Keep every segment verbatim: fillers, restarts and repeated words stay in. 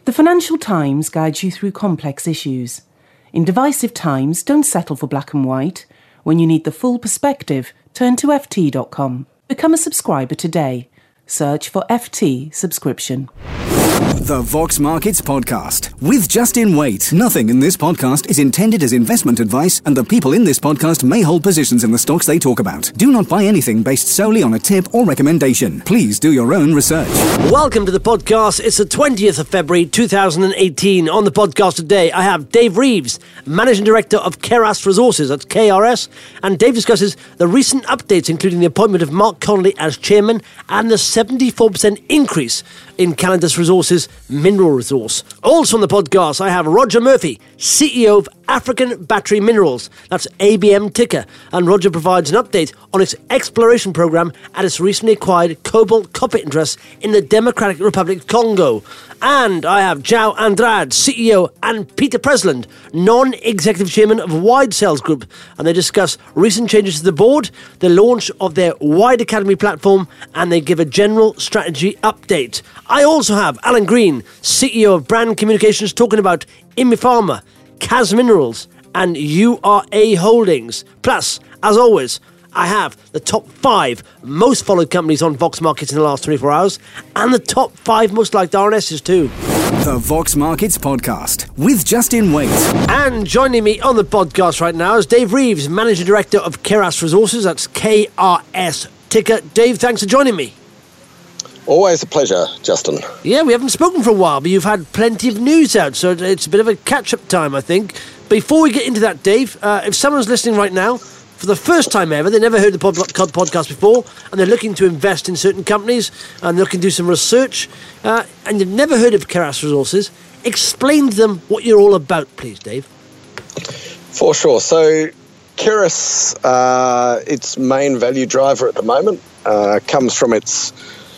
The Financial Times guides you through complex issues. In divisive times, don't settle for black and white. When you need the full perspective, turn to F T dot com. Become a subscriber today. Search for F T subscription. The Vox Markets Podcast with Justin Waite. Nothing in this podcast is intended as investment advice, and the people in this podcast may hold positions in the stocks they talk about. Do not buy anything based solely on a tip or recommendation. Please do your own research. Welcome to the podcast. It's the twentieth of February two thousand eighteen. On the podcast today, I have Dave Reeves, Managing Director of Keras Resources, that's K R S, and Dave discusses the recent updates, including the appointment of Mark Connolly as Chairman and the seventy-four percent increase in Calidus Resources mineral resource. Also on the podcast, I have Roger Murphy, C E O of African Battery Minerals, that's A B M ticker, and Roger provides an update on its exploration program at its recently acquired cobalt copper interests in the Democratic Republic of Congo. And I have João Andrade, C E O, and Peter Presland, non-executive chairman of Wide Sales Group, and they discuss recent changes to the board, the launch of their Wide Academy platform, and they give a general strategy update. I also have Alan Green, C E O of Brand Communications, talking about Imipharma, C A S Minerals, and U R A Holdings. Plus, as always, I have the top five most followed companies on Vox Markets in the last twenty-four hours, and the top five most liked R N Ss too. The Vox Markets Podcast with Justin Waite. And joining me on the podcast right now is Dave Reeves, Managing Director of Keras Resources, that's K R S ticker. Dave, thanks for joining me. Always a pleasure, Justin. Yeah, we haven't spoken for a while, but you've had plenty of news out, so it's a bit of a catch-up time, I think. Before we get into that, Dave, uh, if someone's listening right now, for the first time ever, they never heard the pod- podcast before, and they're looking to invest in certain companies, and they're looking to do some research, uh, and you've never heard of Keras Resources, explain to them what you're all about, please, Dave. For sure. So, Keras, uh, its main value driver at the moment, uh, comes from its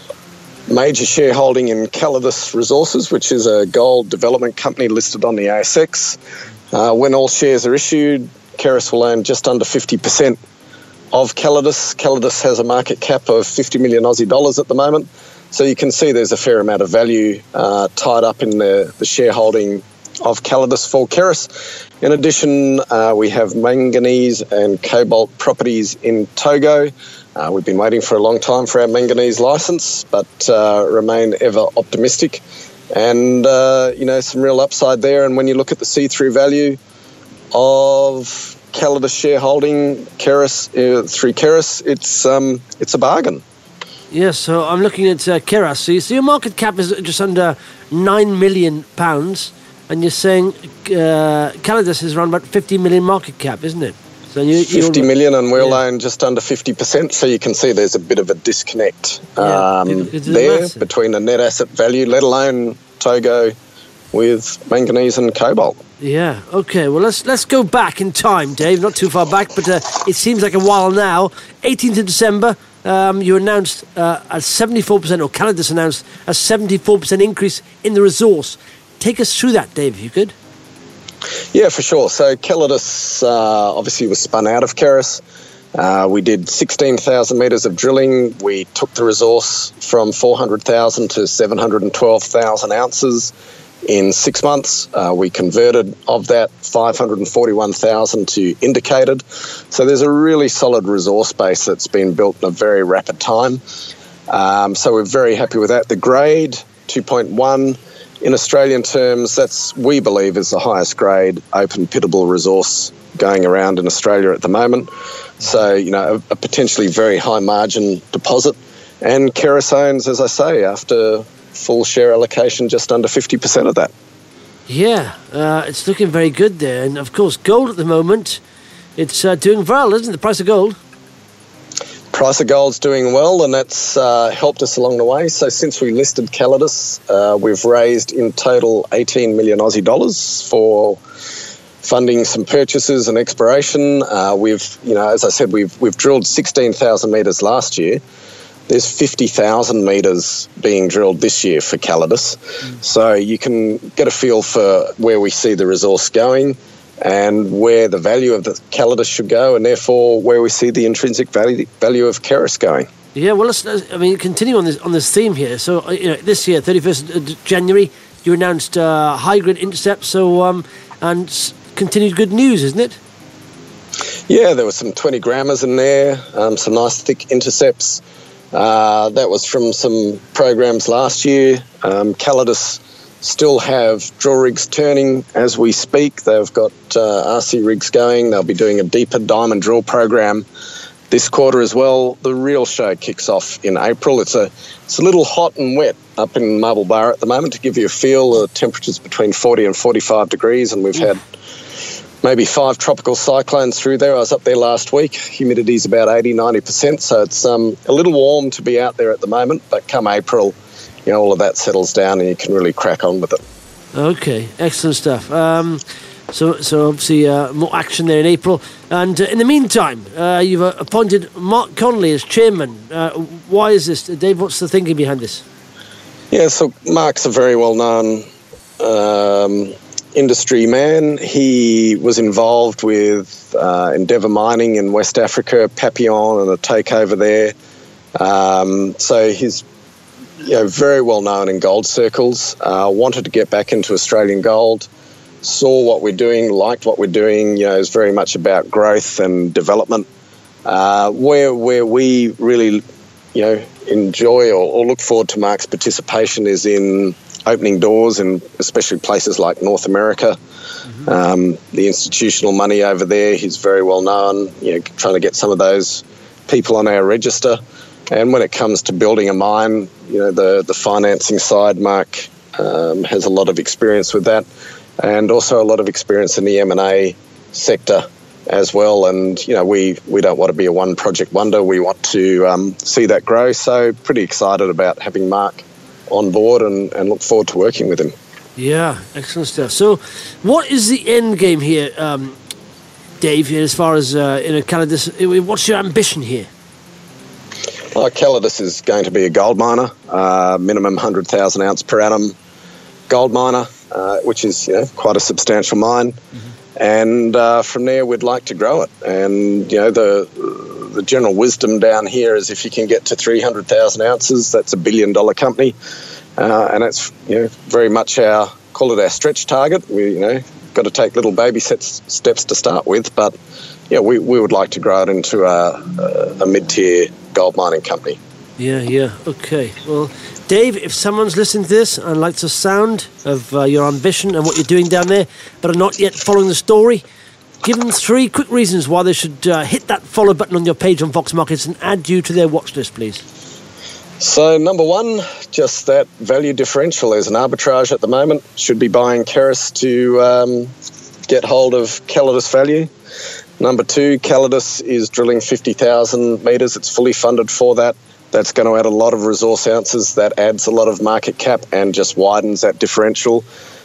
major shareholding in Calidus Resources, which is a gold development company listed on the A S X. Uh, when all shares are issued, Keras will own just under fifty percent of Calidus. Calidus has a market cap of fifty million Aussie dollars at the moment, so you can see there's a fair amount of value uh, tied up in the, the shareholding of Calidus for Keras. In addition, uh, we have manganese and cobalt properties in Togo. Uh, we've been waiting for a long time for our manganese licence, but uh, remain ever optimistic. And, uh, you know, some real upside there. And when you look at the see-through value of Calidus shareholding Keras, uh, through Keras, it's um, it's a bargain. Yes, so I'm looking at uh, Keras. So, you, so your market cap is just under nine million pounds, and you're saying uh, Calidus is around about fifty million market cap, isn't it? So you, fifty million, and we'll yeah. own just under fifty percent, so you can see there's a bit of a disconnect um, yeah, it, there massive. between the net asset value, let alone Togo with manganese and cobalt. Yeah, okay, well let's let's go back in time, Dave, not too far back, but uh, it seems like a while now. eighteenth of December, um, you announced uh, a seventy-four percent, or Calidus announced a seventy-four percent increase in the resource. Take us through that, Dave, if you could. Yeah, for sure. So Calidus uh, obviously was spun out of Keras. Uh, we did sixteen thousand metres of drilling. We took the resource from four hundred thousand to seven hundred twelve thousand ounces in six months. Uh, we converted of that five hundred forty-one thousand to indicated. So there's a really solid resource base that's been built in a very rapid time. Um, so we're very happy with that. The grade, two point one. In Australian terms, that's, we believe, is the highest grade open pittable resource going around in Australia at the moment. So, you know, a, a potentially very high margin deposit. And Keras owns, as I say, after full share allocation, just under fifty percent of that. Yeah, uh, it's looking very good there. And of course, gold at the moment, it's uh, doing well, isn't it? The price of gold. Price of gold's doing well, and that's uh, helped us along the way. So since we listed Calidus, uh, we've raised in total eighteen million Aussie dollars for funding some purchases and exploration. Uh, we've, you know, as I said, we've we've drilled sixteen thousand metres last year. There's fifty thousand metres being drilled this year for Calidus. Mm. So you can get a feel for where we see the resource going and where the value of the Calidus should go, and therefore where we see the intrinsic value value of Keras going. Yeah, well, let's, I mean, continue on this on this theme here. So, you know, this year, thirty-first of January, you announced uh, high-grade intercept, so um, and s- continued good news, isn't it? Yeah, there were some twenty grammers in there, um, some nice thick intercepts. Uh, that was from some programs last year. Um, Calidus still have drill rigs turning as we speak. They've got uh, R C rigs going. They'll be doing a deeper diamond drill program this quarter as well. The real show kicks off in April. It's a it's a little hot and wet up in Marble Bar at the moment. To give you a feel, the temperature's between forty and forty-five degrees, and we've had maybe five tropical cyclones through there. I was up there last week. Humidity's about eighty, ninety percent, so it's um, a little warm to be out there at the moment, but come April, you know, all of that settles down and you can really crack on with it. Okay, excellent stuff. Um, so, so obviously uh, more action there in April. And uh, in the meantime, uh, you've uh, appointed Mark Connolly as chairman. Uh, why is this? Dave, what's the thinking behind this? Yeah, so Mark's a very well-known um, industry man. He was involved with uh, Endeavour Mining in West Africa, Papillon and a takeover there. Um, so he's you know, very well known in gold circles, uh, wanted to get back into Australian gold, saw what we're doing, liked what we're doing. You know, it's very much about growth and development. Uh, where where we really, you know, enjoy or, or look forward to Mark's participation is in opening doors in especially places like North America. Mm-hmm. Um, the institutional money over there, he's very well known, you know, trying to get some of those people on our register. And when it comes to building a mine, you know, the, the financing side, Mark um, has a lot of experience with that, and also a lot of experience in the M and A sector as well. And, you know, we, we don't want to be a one project wonder. We want to um, see that grow. So pretty excited about having Mark on board and, and look forward to working with him. Yeah, excellent stuff. So what is the end game here, um, Dave, as far as, uh, you know, Calidus, what's your ambition here? Well, Calidus is going to be a gold miner, uh, minimum one hundred thousand ounce per annum gold miner, uh, which is, you know, quite a substantial mine. Mm-hmm. And uh, from there, we'd like to grow it. And, you know, the the general wisdom down here is if you can get to three hundred thousand ounces, that's a billion dollar company. Uh, and that's, you know, very much our, call it our stretch target. We, you know, got to take little baby steps, steps to start with. But, yeah, we, we would like to grow it into a, a, a mid-tier gold mining company. Yeah, yeah, okay. Well, Dave, if someone's listening to this and likes the sound of uh, your ambition and what you're doing down there, but are not yet following the story, give them three quick reasons why they should uh, hit that follow button on your page on Vox Markets and add you to their watch list, please. So, number one, just that value differential. There's an arbitrage at the moment. Should be buying Keras to um, get hold of Calidus value. Number two, Calidus is drilling fifty thousand metres. It's fully funded for that. That's going to add a lot of resource ounces. That adds a lot of market cap and just widens that differential.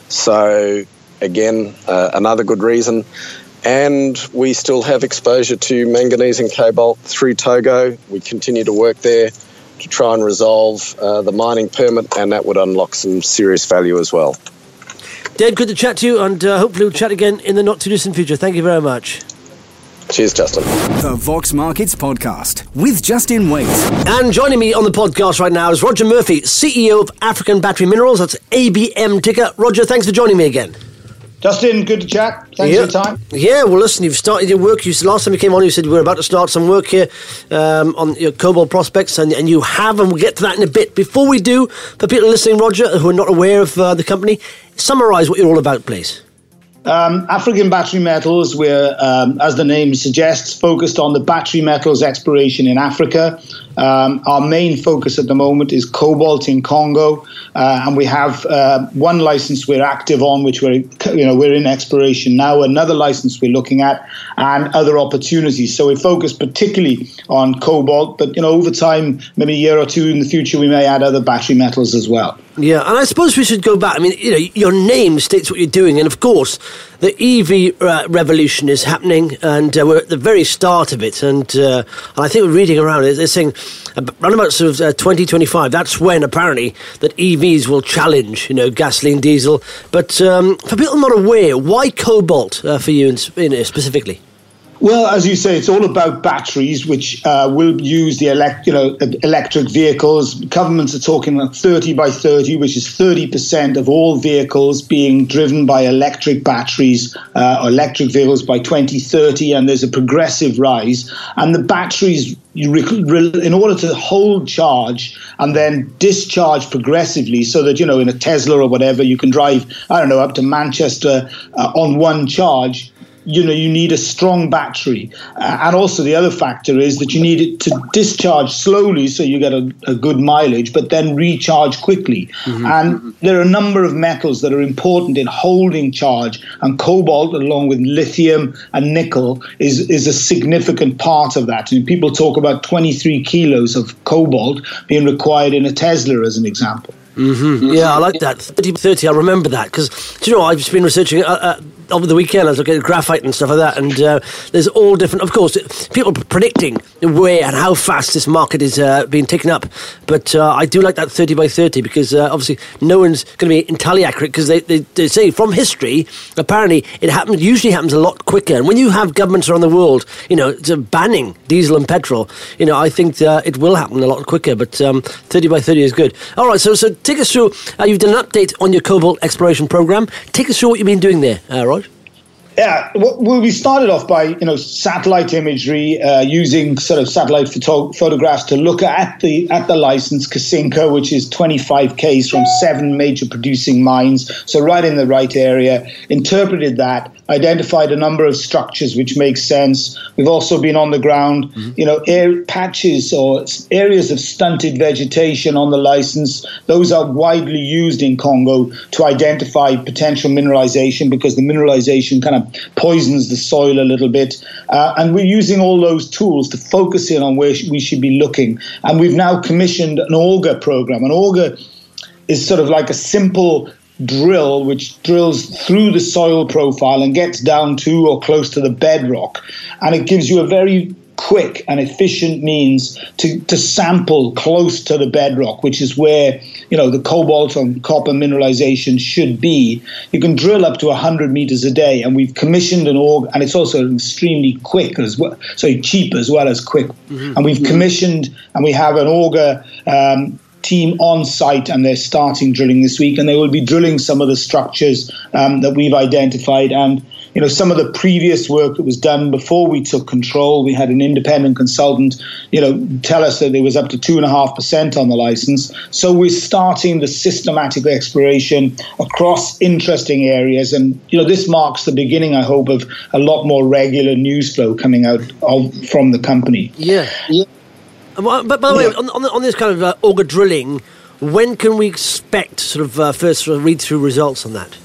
So, again, uh, another good reason. And we still have exposure to manganese and cobalt through Togo. We continue to work there to try and resolve uh, the mining permit, and that would unlock some serious value as well. Dave, good to chat to you, and uh, hopefully we'll chat again in the not-too-distant future. Thank you very much. Cheers, Justin. The Vox Markets Podcast with Justin Waite. And joining me on the podcast right now is Roger Murphy, C E O of African Battery Minerals. That's A B M ticker. Roger, thanks for joining me again. Justin, good to chat. Thanks yeah. for your time. Yeah, well, listen, you've started your work. You, last time you came on, you said you were about to start some work here um, on your cobalt prospects, and, and you have, and we'll get to that in a bit. Before we do, for people listening, Roger, who are not aware of uh, the company, summarise what you're all about, please. Um, African Battery Metals, we're, um, as the name suggests, focused on the battery metals exploration in Africa. Um, our main focus at the moment is cobalt in Congo, uh, and we have uh, one license we're active on, which we're, you know, we're in exploration now. Another license we're looking at, and other opportunities. So we focus particularly on cobalt, but you know, over time, maybe a year or two in the future, we may add other battery metals as well. Yeah, and I suppose we should go back. I mean, you know, your name states what you're doing, and of course, the E V uh, revolution is happening, and uh, we're at the very start of it. And, uh, and I think we're reading around it. They're saying around about sort of uh, twenty twenty-five. That's when apparently that E Vs will challenge, you know, gasoline, diesel. But um, for people not aware, why cobalt uh, for you in, in, uh, specifically? Well, as you say, it's all about batteries, which uh, will use the elect, you know, electric vehicles. Governments are talking about thirty by thirty, which is thirty percent of all vehicles being driven by electric batteries, uh, or electric vehicles by twenty thirty, and there's a progressive rise. And the batteries, you rec- in order to hold charge and then discharge progressively, so that, you know, in a Tesla or whatever, you can drive, I don't know, up to Manchester uh, on one charge. You know, you need a strong battery. Uh, and also the other factor is that you need it to discharge slowly so you get a, a good mileage, but then recharge quickly. Mm-hmm. And there are a number of metals that are important in holding charge, and cobalt, along with lithium and nickel, is, is a significant part of that. And people talk about twenty-three kilos of cobalt being required in a Tesla, as an example. Mm-hmm. Yeah, I like that. thirty thirty, I remember that, because, do you know, I've just been researching uh, uh, over the weekend. I was looking at graphite and stuff like that, and uh, there's all different, of course, people are predicting where and how fast this market is uh, being taken up, but uh, I do like that thirty by thirty, because uh, obviously no one's going to be entirely accurate, because they, they, they say from history, apparently it happens, usually happens a lot quicker, and when you have governments around the world, you know, banning diesel and petrol, you know, I think uh, it will happen a lot quicker, but um, thirty by thirty is good. All right, so so take us through, uh, you've done an update on your cobalt exploration program. Take us through what you've been doing there, uh, Rod. Yeah, well, we started off by, you know, satellite imagery, uh, using sort of satellite photo- photographs to look at the at the license, Kasinka, which is twenty-five kays from seven major producing mines, so right in the right area. Interpreted that, identified a number of structures which make sense. We've also been on the ground, mm-hmm. you know, air patches or areas of stunted vegetation on the license. Those are widely used in Congo to identify potential mineralization, because the mineralization kind of poisons the soil a little bit. Uh, and we're using all those tools to focus in on where sh- we should be looking. And we've now commissioned an auger program. An auger is sort of like a simple drill which drills through the soil profile and gets down to or close to the bedrock. And it gives you a very quick and efficient means to, to sample close to the bedrock, which is where, you know, the cobalt and copper mineralization should be. You can drill up to one hundred meters a day, and we've commissioned an auger, and it's also extremely quick as well, so cheap as well as quick. Mm-hmm. And we've commissioned, and we have an auger um, team on site, and they're starting drilling this week, and they will be drilling some of the structures um, that we've identified. And you know, some of the previous work that was done before we took control, we had an independent consultant, you know, tell us that there was up to two and a half percent on the license. So we're starting the systematic exploration across interesting areas. And, you know, this marks the beginning, I hope, of a lot more regular news flow coming out of, from the company. Yeah. yeah. But by the way, on, on, on this kind of uh, auger drilling, when can we expect sort of uh, first sort of read-through results on that?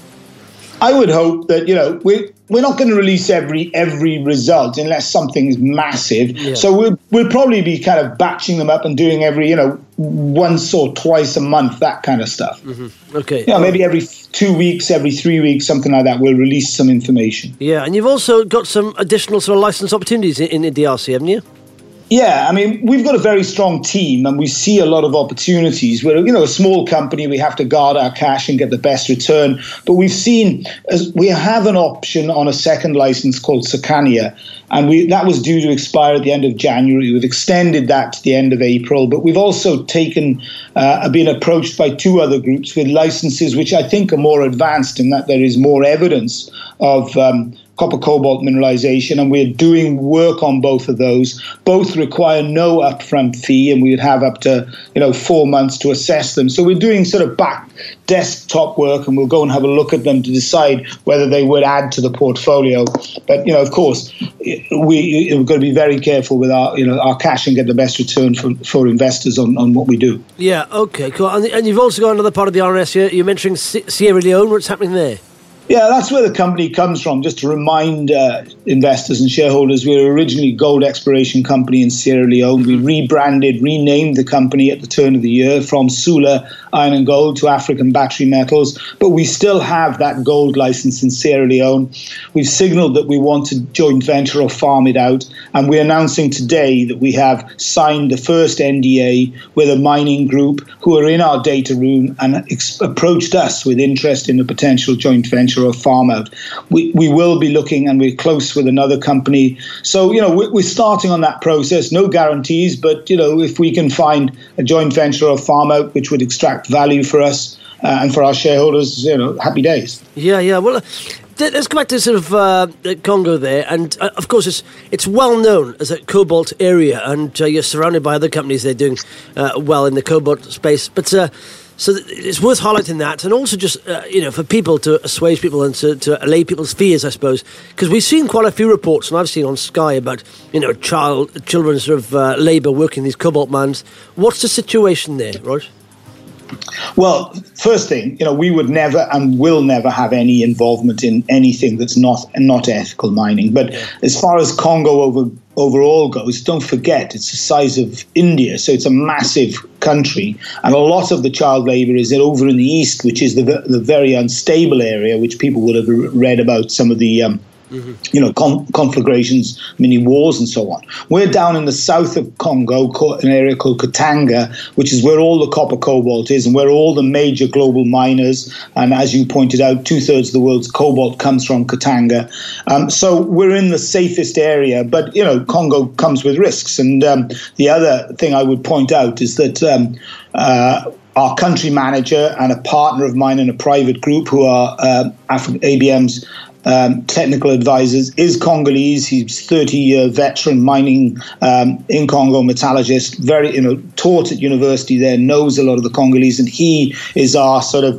I would hope that, you know, we're, we're not going to release every every result unless something is massive. Yeah. So we'll, we'll probably be kind of batching them up and doing every, you know, once or twice a month, that kind of stuff. Mm-hmm. Okay. Yeah, you know, maybe every two weeks, every three weeks, something like that, we'll release some information. Yeah, and you've also got some additional sort of license opportunities in, in the D R C, haven't you? Yeah, I mean, we've got a very strong team, and we see a lot of opportunities. We're, you know, a small company. We have to guard our cash and get the best return. But we've seen, as we have an option on a second license called Sakania, and we that was due to expire at the end of January. We've extended that to the end of April. But we've also taken, uh, been approached by two other groups with licenses which I think are more advanced in that there is more evidence of um, copper cobalt mineralization, and we're doing work on both of those. Both require no upfront fee, and we would have up to, you know, four months to assess them. So we're doing sort of back desktop work, and we'll go and have a look at them to decide whether they would add to the portfolio. But, you know, of course, we, we've got to be very careful with our, you know, our cash and get the best return for, for investors on, on what we do. Yeah, okay, cool. And, and you've also got another part of the R N S here. You're mentioning Sierra Leone. What's happening there? Yeah, that's where the company comes from. Just to remind uh, investors and shareholders, we were originally a gold exploration company in Sierra Leone. We rebranded, renamed the company at the turn of the year from Sula Iron and Gold to African Battery Metals. But we still have that gold license in Sierra Leone. We've signaled that we want to joint venture or farm it out. And we're announcing today that we have signed the first N D A with a mining group who are in our data room and ex- approached us with interest in a potential joint venture venture or farm out. We we will be looking, and we're close with another company. So, you know, we're, we're starting on that process. No guarantees, but, you know, if we can find a joint venture or farm out which would extract value for us uh, and for our shareholders, you know, happy days. Yeah, yeah. Well, uh, let's go back to sort of uh, Congo there. And, uh, of course, it's it's well known as a cobalt area, and uh, you're surrounded by other companies that are doing uh, well in the cobalt space. But uh, so it's worth highlighting that, and also just, uh, you know, for people to assuage people and to, to allay people's fears, I suppose, because we've seen quite a few reports, and I've seen on Sky about, you know, child, children sort of uh, labour working these cobalt mines. What's the situation there, Rog? Well, first thing, you know, we would never and will never have any involvement in anything that's not not ethical mining. But yeah. As far as Congo over, overall goes, don't forget it's the size of India, so it's a massive country, and a lot of the child labour is over in the east, which is the the very unstable area, which people would have read about some of the. Um, Mm-hmm. You know, con- conflagrations, mini wars, and so on. We're down in the south of Congo, an area called Katanga, which is where all the copper cobalt is, and where all the major global miners. And as you pointed out, two thirds of the world's cobalt comes from Katanga. Um, so we're in the safest area, but you know, Congo comes with risks. And um, the other thing I would point out is that. Um, uh, Our country manager and a partner of mine in a private group who are uh, A B M's um, technical advisors is Congolese. He's thirty-year veteran mining um, in Congo, metallurgist, very, you know, taught at university there, knows a lot of the Congolese, and he is our sort of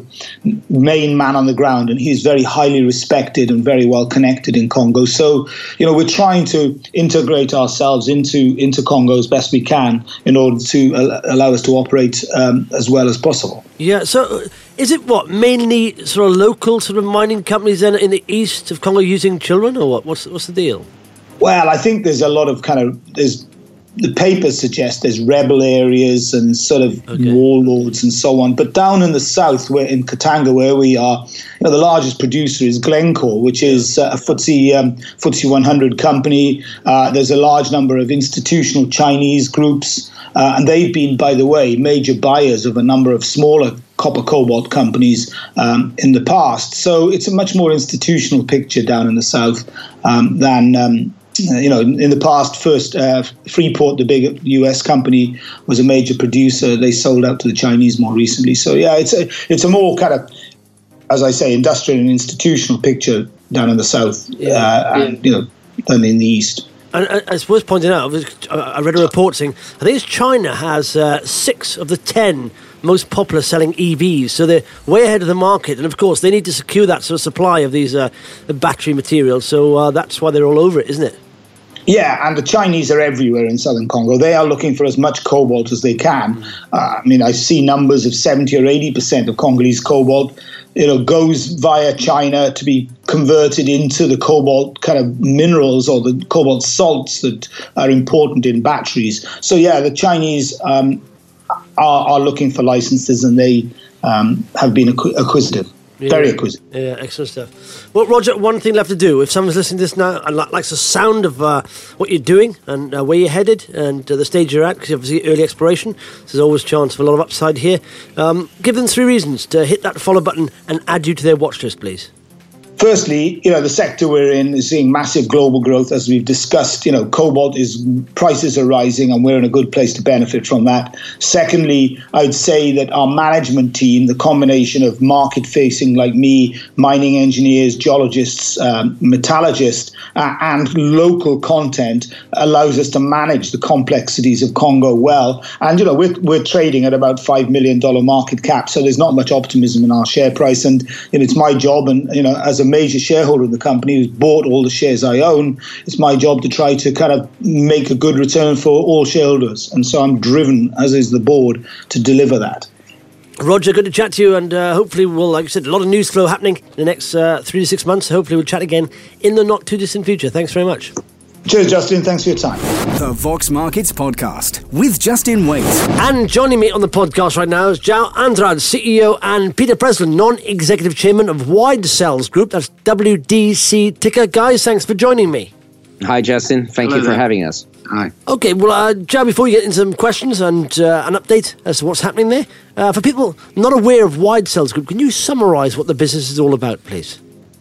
main man on the ground, and he's very highly respected and very well connected in Congo. So, you know, we're trying to integrate ourselves into, into Congo as best we can in order to uh, allow us to operate um, as well as possible. Yeah, so is it what, mainly sort of local sort of mining companies then in the east of Congo using children, or what? What's what's the deal? Well, I think there's a lot of kind of, there's, the papers suggest there's rebel areas and sort of okay. warlords and so on. But down in the south, where in Katanga, where we are, you know, the largest producer is Glencore, which is uh, a F T S E, um, F T S E one hundred company. Uh, there's a large number of institutional Chinese groups. Uh, and they've been, by the way, major buyers of a number of smaller copper cobalt companies um, in the past. So it's a much more institutional picture down in the south um, than, um, you know, in the past. First, uh, Freeport, the big U S company, was a major producer. They sold out to the Chinese more recently. So, yeah, it's a, it's a more kind of, as I say, industrial and institutional picture down in the south, yeah, uh, and, you know, than in the east. And it's worth pointing out, I read a report saying, I think it's China has uh, six of the ten most popular selling E Vs. So they're way ahead of the market. And of course, they need to secure that sort of supply of these uh, battery materials. So uh, that's why they're all over it, isn't it? Yeah, and the Chinese are everywhere in southern Congo. They are looking for as much cobalt as they can. Uh, I mean, I see numbers of seventy or eighty percent of Congolese cobalt, you know, goes via China to be converted into the cobalt kind of minerals or the cobalt salts that are important in batteries. So, yeah, the Chinese um, are, are looking for licenses, and they um, have been acqu- acquisitive. Yeah, very acquisitive. Yeah, excellent stuff. Well, Roger, one thing left to do, if someone's listening to this now and likes the sound of uh, what you're doing and uh, where you're headed and uh, the stage you're at, because obviously early exploration, so there's always a chance for a lot of upside here, um, give them three reasons to hit that follow button and add you to their watch list, please. Firstly, you know, the sector we're in is seeing massive global growth, as we've discussed. You know, cobalt is, prices are rising, and we're in a good place to benefit from that. Secondly, I'd say that our management team, the combination of market-facing like me, mining engineers, geologists, um, metallurgists, uh, and local content allows us to manage the complexities of Congo well. And, you know, we're, we're trading at about five million dollars market cap, so there's not much optimism in our share price. And, you know, it's my job, and, you know, as a major shareholder in the company who's bought all the shares I own, it's my job to try to kind of make a good return for all shareholders. And so I'm driven, as is the board, to deliver that. Roger, good to chat to you, and uh, hopefully we'll, like I said, a lot of news flow happening in the next uh, three to six months. Hopefully we'll chat again in the not too distant future. Thanks very much. Cheers, Justin. Thanks for your time. The Vox Markets Podcast with Justin Waite. And joining me on the podcast right now is João Andrade, C E O, and Peter Breslin, Non-Executive Chairman of Wide Cells Group. That's W D C ticker. Guys, thanks for joining me. Hi, Justin. Thank Hello you for there. having us. Hi. Okay, well, uh, João, before we get into some questions and uh, an update as to what's happening there, uh, for people not aware of Wide Cells Group, can you summarise what the business is all about, please?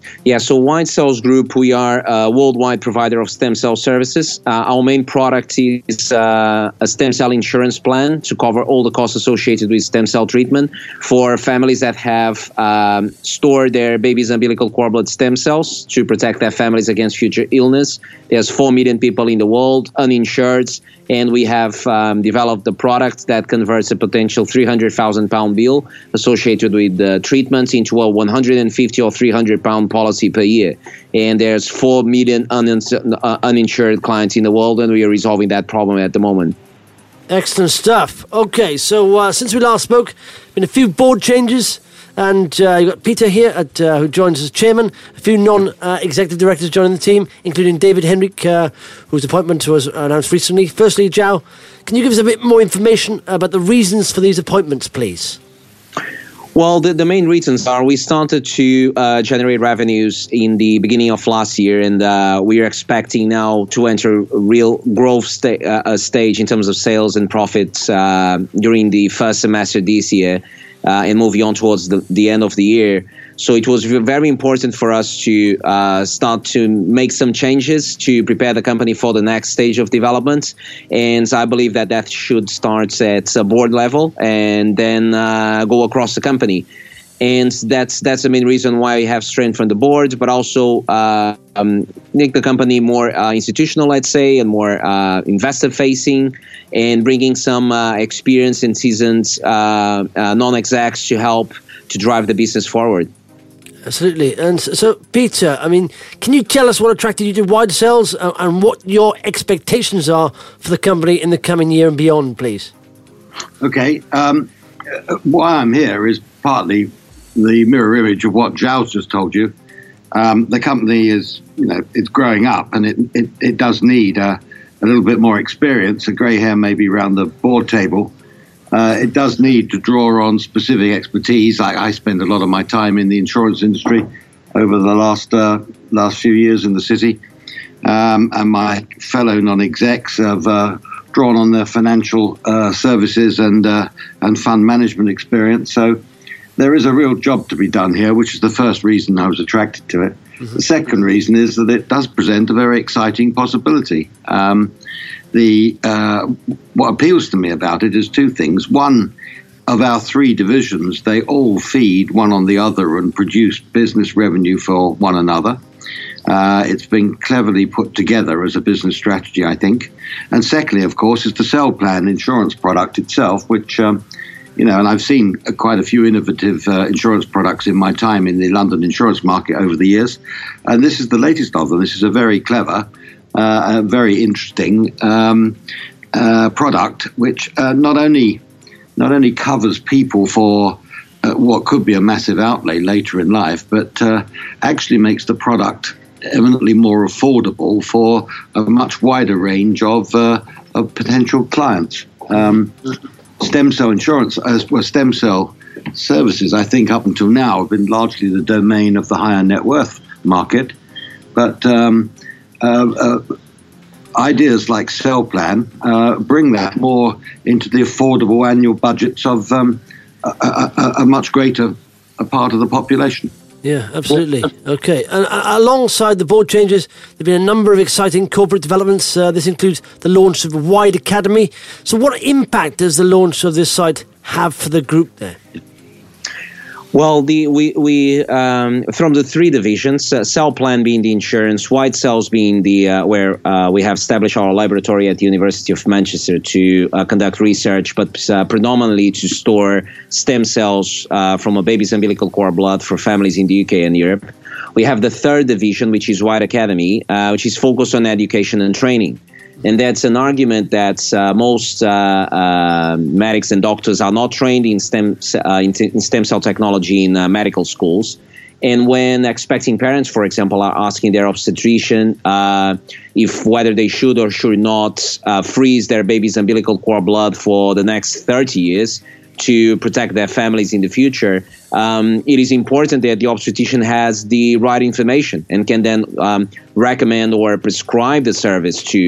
Yeah, so White Cells Group, we are a worldwide provider of stem cell services. Uh, our main product is uh, a stem cell insurance plan to cover all the costs associated with stem cell treatment for families that have um, stored their baby's umbilical cord blood stem cells to protect their families against future illness. There's four million people in the world uninsured, and we have um, developed a product that converts a potential three hundred thousand pound bill associated with the treatment into a one hundred fifty or three hundred pound policy per year. And there's four million unins- uh, uninsured clients in the world, and we are resolving that problem at the moment. Excellent stuff. Okay, so uh, since we last spoke, been a few board changes. And uh, you've got Peter here, at, uh, who joins as chairman, a few non-executive uh, directors joining the team, including David Henrik, uh, whose appointment was announced recently. Firstly, João, can you give us a bit more information about the reasons for these appointments, please? Well, the, the main reasons are we started to uh, generate revenues in the beginning of last year, and uh, we are expecting now to enter a real growth sta- uh, stage in terms of sales and profits uh, during the first semester this year. Uh, and moving on towards the, the end of the year. So it was very important for us to uh, start to make some changes to prepare the company for the next stage of development. And I believe that that should start at a board level and then uh, go across the company. And that's that's the main reason why we have strengthened the board, but also uh, um, make the company more uh, institutional, let's say, and more uh, investor-facing, and bringing some uh, experienced and seasoned uh, uh, non-execs to help to drive the business forward. Absolutely. And so, Peter, I mean, can you tell us what attracted you to White Cells and, and what your expectations are for the company in the coming year and beyond, please? Okay. Um, why I'm here is partly the mirror image of what João's just told you. Um, the company is, you know, it's growing up, and it it, it does need a, a little bit more experience, a grey hair maybe around the board table. Uh, it does need to draw on specific expertise. I, I spend a lot of my time in the insurance industry over the last uh, last few years in the city, um, and my fellow non-execs have uh, drawn on their financial uh, services and uh, and fund management experience. So there is a real job to be done here, which is the first reason I was attracted to it. Mm-hmm. The second reason is that it does present a very exciting possibility. Um, the uh, what appeals to me about it is two things. One, of our three divisions, they all feed one on the other and produce business revenue for one another. Uh, it's been cleverly put together as a business strategy, I think. And secondly, of course, is the Cell Plan insurance product itself, which... Um, You know, and I've seen uh, quite a few innovative uh, insurance products in my time in the London insurance market over the years. And this is the latest of them. This is a very clever, uh, a very interesting um, uh, product, which uh, not only not only covers people for uh, what could be a massive outlay later in life, but uh, actually makes the product eminently more affordable for a much wider range of, uh, of potential clients. Um, Stem cell insurance, as well, stem cell services, I think up until now have been largely the domain of the higher net worth market. But um, uh, uh, ideas like Cell Plan uh, bring that more into the affordable annual budgets of um, a, a, a much greater a part of the population. Yeah, absolutely. Okay. And uh, alongside the board changes, there have been a number of exciting corporate developments. Uh, this includes the launch of Wide Academy. So what impact does the launch of this site have for the group there? Well, the we we um, from the three divisions, uh, Cell Plan being the insurance, White Cells being the uh, where uh, we have established our laboratory at the University of Manchester to uh, conduct research, but uh, predominantly to store stem cells uh, from a baby's umbilical cord blood for families in the U K and Europe. We have the third division, which is Wide Academy, uh, which is focused on education and training. And that's an argument that uh, most uh, uh, medics and doctors are not trained in stem uh, in, in stem cell technology in uh, medical schools. And when expecting parents, for example, are asking their obstetrician uh, if whether they should or should not uh, freeze their baby's umbilical cord blood for the next thirty years to protect their families in the future, um, it is important that the obstetrician has the right information and can then um, recommend or prescribe the service to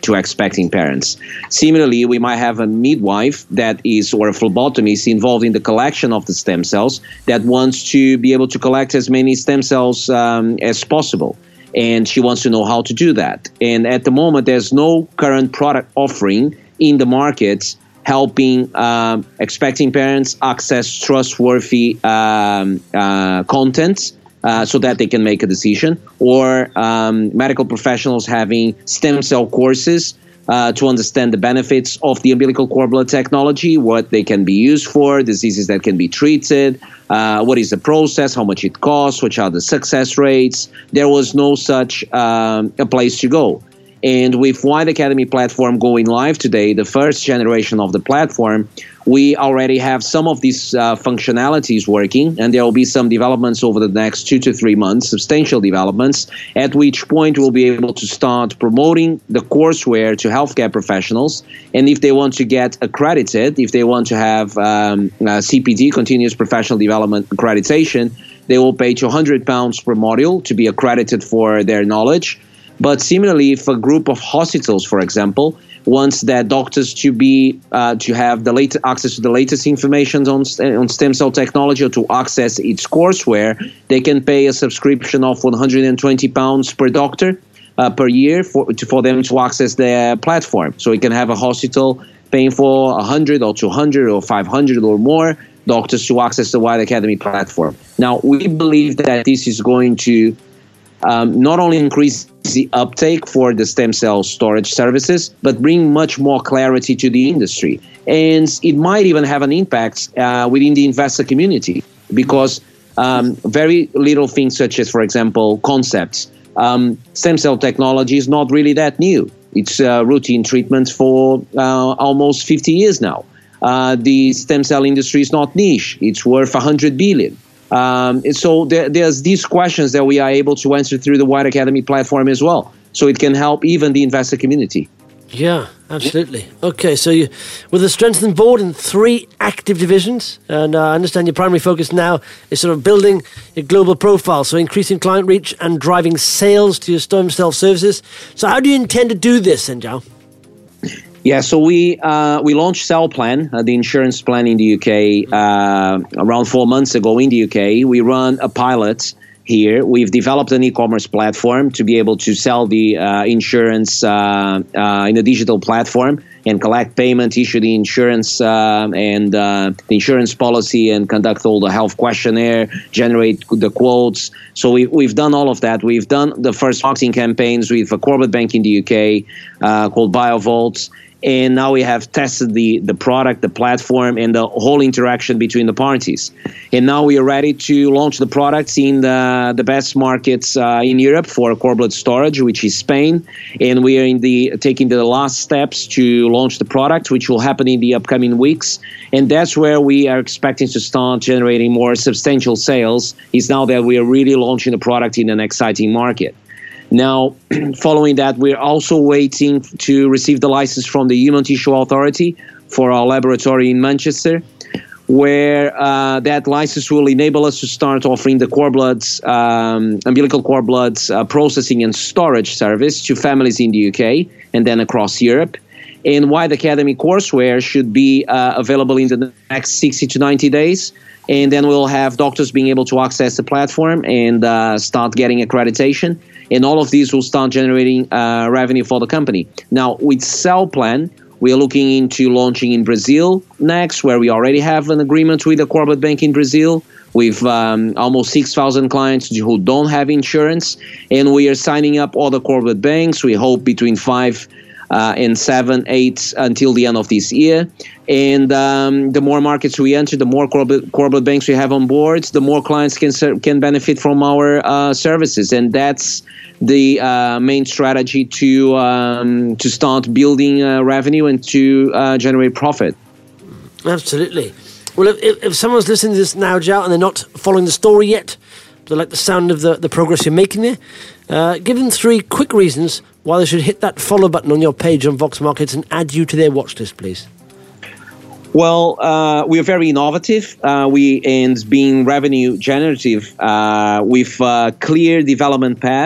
to expecting parents. Similarly, we might have a midwife that is, or a phlebotomist involved in the collection of the stem cells that wants to be able to collect as many stem cells um, as possible. And she wants to know how to do that. And at the moment, there's no current product offering in the market helping um, expecting parents access trustworthy um, uh, content uh, so that they can make a decision, or um, medical professionals having stem cell courses uh, to understand the benefits of the umbilical cord blood technology, what they can be used for, diseases that can be treated, uh, what is the process, how much it costs, which are the success rates. There was no such um, a place to go. And with Wide Academy platform going live today, the first generation of the platform, we already have some of these uh, functionalities working, and there will be some developments over the next two to three months, substantial developments, at which point we'll be able to start promoting the courseware to healthcare professionals. And if they want to get accredited, if they want to have um, uh, C P D, Continuous Professional Development Accreditation, they will pay two hundred pounds per module to be accredited for their knowledge. But similarly, if a group of hospitals, for example, wants their doctors to be uh, to have the latest access to the latest information on on stem cell technology, or to access its courseware, they can pay a subscription of one hundred twenty pounds per doctor uh, per year for to, for them to access their platform. So you can have a hospital paying for one hundred or two hundred or five hundred or more doctors to access the Wide Academy platform. Now, we believe that this is going to Um, not only increase the uptake for the stem cell storage services, but bring much more clarity to the industry. And it might even have an impact uh, within the investor community, because um, very little things such as, for example, concepts. Um, stem cell technology is not really that new. It's uh, routine treatment for uh, almost fifty years now. Uh, the stem cell industry is not niche. It's worth one hundred billion. Um, so there, there's these questions that we are able to answer through the Wide Academy platform as well. So it can help even the investor community. Yeah, absolutely. Okay, so you, with a strengthened board and three active divisions, and uh, I understand your primary focus now is sort of building a global profile, so increasing client reach and driving sales to your stem cell services. So how do you intend to do this, then, João? Yeah, so we uh, we launched CellPlan, uh, the insurance plan in the U K, uh, around four months ago in the U K. We run a pilot here. We've developed an e-commerce platform to be able to sell the uh, insurance uh, uh, in a digital platform and collect payment, issue the insurance uh, and uh, the insurance policy, and conduct all the health questionnaire, generate the quotes. So we, we've done all of that. We've done the first marketing campaigns with a corporate bank in the U K uh, called BioVault. And now we have tested the, the product, the platform, and the whole interaction between the parties. And now we are ready to launch the products in the, the best markets uh, in Europe for cord blood storage, which is Spain. And we are in the taking the last steps to launch the product, which will happen in the upcoming weeks. And that's where we are expecting to start generating more substantial sales, is now that we are really launching the product in an exciting market. Now, following that, we're also waiting to receive the license from the Human Tissue Authority for our laboratory in Manchester, where uh, that license will enable us to start offering the cord bloods, um, umbilical cord bloods uh, processing and storage service to families in the U K and then across Europe. And Wide Academy courseware should be uh, available in the next sixty to ninety days. And then we'll have doctors being able to access the platform and uh, start getting accreditation. And all of these will start generating uh, revenue for the company. Now, with CellPlan, we are looking into launching in Brazil next, where we already have an agreement with the cord blood bank in Brazil, with um, almost six thousand clients who don't have insurance. And we are signing up other cord blood banks. We hope between five uh, and seven, eight until the end of this year. And um, the more markets we enter, the more cord blood banks we have on board, the more clients can can benefit from our uh, services. And that's the uh, main strategy to um, to start building uh, revenue and to uh, generate profit. Absolutely. Well, if, if someone's listening to this now, João, and they're not following the story yet, but they like the sound of the, the progress you're making there, uh, give them three quick reasons why they should hit that follow button on your page on Vox Markets and add you to their watch list, please. Well, uh, we are very innovative. Uh, we and being revenue generative uh, with a clear development path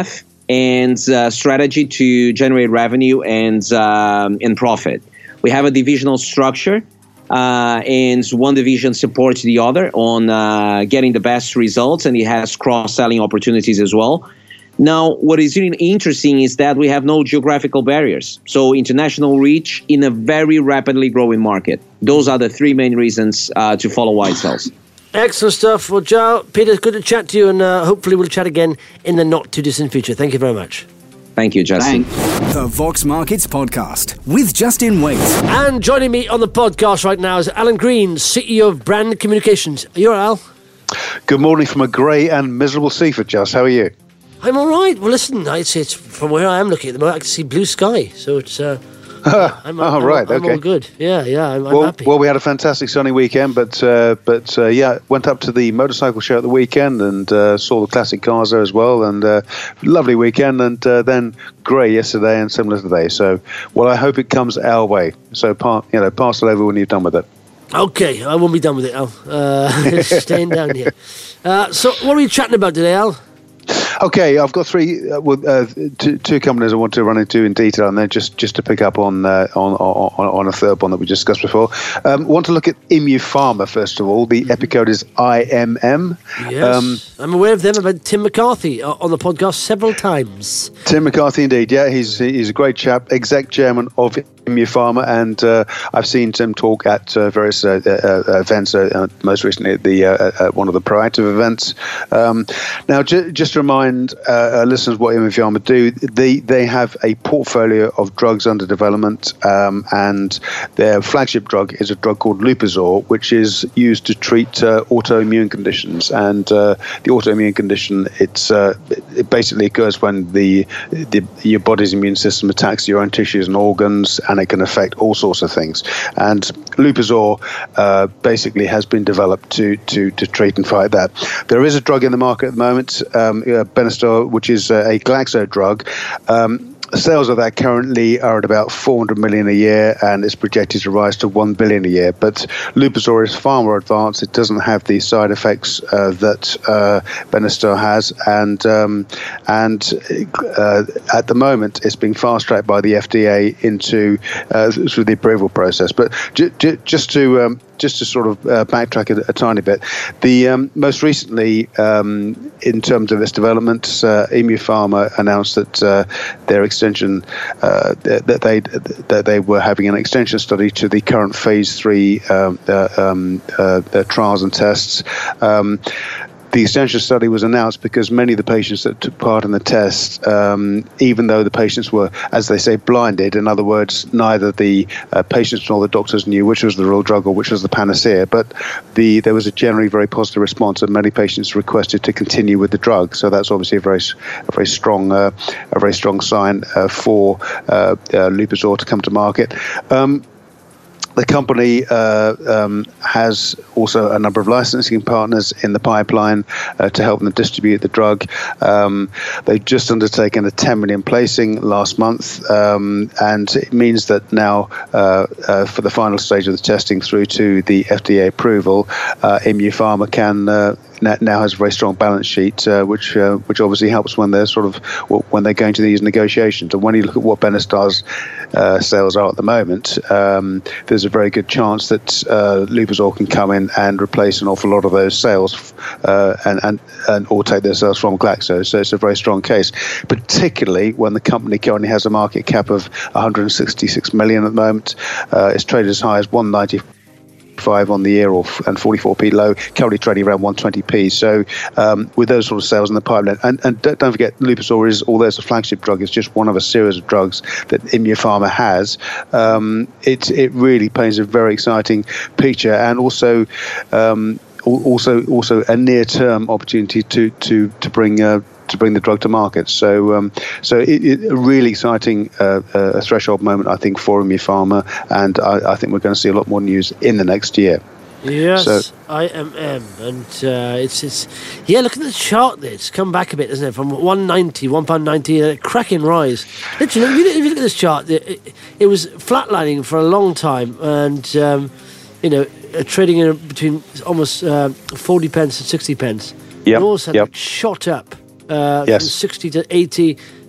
and uh, strategy to generate revenue and um, and profit. We have a divisional structure, uh, and one division supports the other on uh, getting the best results, and it has cross-selling opportunities as well. Now, what is really interesting is that we have no geographical barriers. So international reach in a very rapidly growing market. Those are the three main reasons uh, to follow White Cells. Excellent stuff. Well, Joe, Peter, good to chat to you, and uh, hopefully we'll chat again in the not-too-distant future. Thank you very much. Thank you, Justin. Thanks. The Vox Markets Podcast with Justin Waite. And joining me on the podcast right now is Alan Green, C E O of Brand Communications. Are you all right, Al? Good morning from a grey and miserable Seaford, Just. How are you? I'm all right. Well, listen, I'd say it's from where I am looking at the moment, I can see blue sky. So it's... Uh, I'm, oh, I'm, right, I'm okay. all good. Yeah, yeah, I'm, I'm well, happy. well, we had a fantastic sunny weekend, but uh, but uh, yeah, went up to the motorcycle show at the weekend and uh, saw the classic cars there as well, and uh, lovely weekend, and uh, then grey yesterday and similar today. So, well, I hope it comes our way. So, par- you know, pass it over when you're done with it. Okay, I won't be done with it, Al. Uh, staying down here. Uh, so, what are we chatting about today, Al? Okay, I've got three, uh, well, uh, two, two companies I want to run into in detail, and then just, just to pick up on, uh, on on on a third one that we discussed before. Um, want to look at Imupharma first of all. The mm-hmm. EPI code is I M M. Yes, um, I'm aware of them. I've had Tim McCarthy on the podcast several times. Tim McCarthy, indeed. Yeah, he's he's a great chap, exec chairman of Imupharma, and uh, I've seen Tim talk at uh, various uh, uh, events. Uh, most recently at the uh, at one of the Proactive events. Um, now, j- just to remind uh, listeners what Imupharma do, they they have a portfolio of drugs under development, um, and their flagship drug is a drug called Lupuzor, which is used to treat uh, autoimmune conditions. And uh, the autoimmune condition, it's uh, it basically occurs when the, the your body's immune system attacks your own tissues and organs, and it can affect all sorts of things. And Lupuzor uh, basically has been developed to, to, to treat and fight that. There is a drug in the market at the moment, um, uh, Benastor, which is uh, a Glaxo drug. Um, Sales of that currently are at about four hundred million a year, and it's projected to rise to one billion a year. But Lupuzor is far more advanced. It doesn't have the side effects uh, that uh, Benastor has, and um, and uh, at the moment it's being fast-tracked by the F D A into uh, through the approval process. But j- j- just to um, just to sort of uh, backtrack a, a tiny bit, the um, most recently, um, in terms of its development, uh, Imupharma announced that uh, their extension uh, that they that they were having an extension study to the current phase three um, uh, um, uh, trials and tests. Um, The extension study was announced because many of the patients that took part in the test, um, even though the patients were, as they say, blinded, in other words, neither the uh, patients nor the doctors knew which was the real drug or which was the panacea, but the there was a generally very positive response, and many patients requested to continue with the drug. So that's obviously a very, a very strong, uh, a very strong sign uh, for uh, uh, Lupuzor to come to market. Um, The company uh, um, has also a number of licensing partners in the pipeline uh, to help them distribute the drug. Um, they've just undertaken a ten million placing last month, um, and it means that now, uh, uh, for the final stage of the testing through to the F D A approval, uh, Imupharma can uh, now has a very strong balance sheet, uh, which uh, which obviously helps when they're sort of when they're going to these negotiations. And when you look at what Benastar's uh, sales are at the moment, um, there's a very good chance that uh, Lupuzor can come in and replace an awful lot of those sales, uh, and and and or take their sales from Glaxo. So it's a very strong case, particularly when the company currently has a market cap of one hundred sixty-six million at the moment. Uh, it's traded as high as one ninety. Five on the year, or and forty-four p low, currently trading around one twenty p. So um, with those sort of sales in the pipeline, and, and don't forget, Lupuzor is, although it's a flagship drug, it's just one of a series of drugs that Imupharma has. Um, it it really paints a very exciting picture, and also um, also also a near-term opportunity to to to bring. Uh, to bring the drug to market. So um, so it, it, a really exciting uh, uh, threshold moment, I think, for Imupharma, and I, I think we're going to see a lot more news in the next year. Yes, so, I M M, and uh, it's it's yeah. Look at the chart there; it's come back a bit, isn't it? From one ninety, one pound ninety, a cracking rise. Literally, if you, look, if you look at this chart, it, it, it was flatlining for a long time, and um, you know, uh, trading in between almost uh, forty pence and sixty pence. Yeah, all of a sudden yep. it shot up. Uh, yes. From sixty to eighty,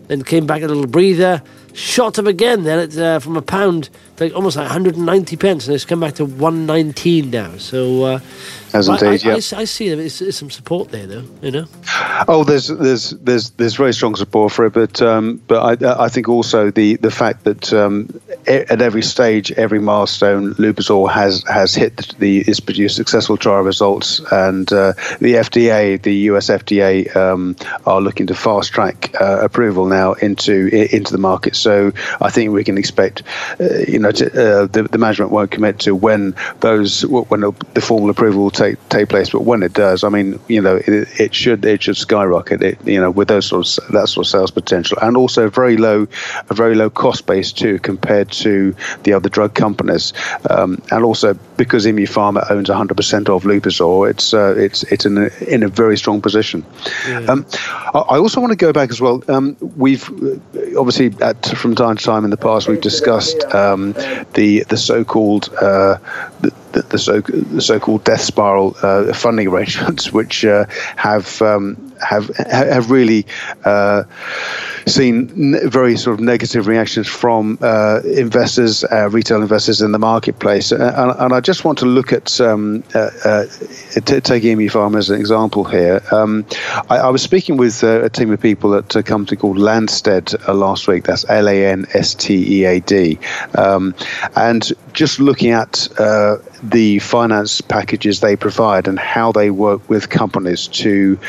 then came back a little breather, shot up again then at, uh, from a pound to almost like one hundred ninety pence, and it's come back to one nineteen now. So, uh, as indeed, I, I, yeah. I, I see there's, there's some support there, though. You know. Oh, there's there's there's there's very strong support for it, but um, but I I think also the the fact that um, at every stage, every milestone, Lubrizol has has hit the is produced successful trial results, and uh, the F D A, the U S F D A, um, are looking to fast track uh, approval now into into the market. So I think we can expect, uh, you know, to, uh, the the management won't commit to when those when the formal approval will take take place, but when it does, I mean, you know, it, it should it should skyrocket. It, you know, with those sort of that sort of sales potential, and also very low, a very low cost base too compared to the other drug companies, um, and also because Imupharma owns one hundred percent of Lubrizol, it's uh, it's it's in a, in a very strong position. Yeah. Um, I, I also want to go back as well. Um, we've obviously at, from time to time in the past we've discussed um, the the so-called uh, the, the, the, so, the so-called death spiral uh, funding arrangements, which uh, have um, have have really uh, seen n- very sort of negative reactions from uh, investors, uh, retail investors in the marketplace. And, and I just want to look at um, uh, uh, t- taking Imupharma as an example here. Um, I, I was speaking with uh, a team of people at a company called Lanstead uh, last week. That's L A N S T E A D, um, and just looking at uh, the finance packages they provide and how they work with companies to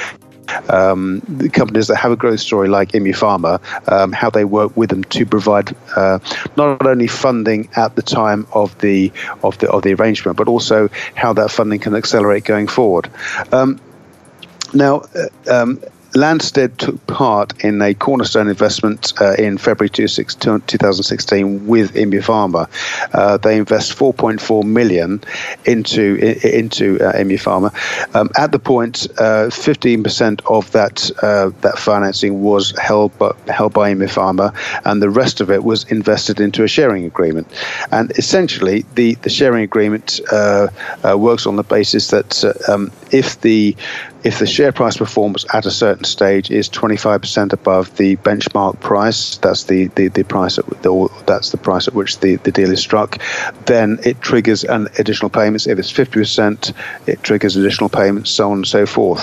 Um, the companies that have a growth story like Imupharma, um, how they work with them to provide uh, not only funding at the time of the of the of the arrangement, but also how that funding can accelerate going forward. Um, now. Uh, um, Lanstead took part in a cornerstone investment uh, in February twenty sixteen with Imupharma. Uh, they invest four point four million into into uh, Imupharma. Um, at the point, uh, fifteen percent of that uh, that financing was held by, held by Imupharma, and the rest of it was invested into a sharing agreement. And essentially, the the sharing agreement uh, uh, works on the basis that uh, um, if the if the share price performance at a certain stage is twenty-five percent above the benchmark price, that's the, the, the price at the, that's the price at which the, the deal is struck, then it triggers an additional payments. If it's fifty percent, it triggers additional payments, so on and so forth.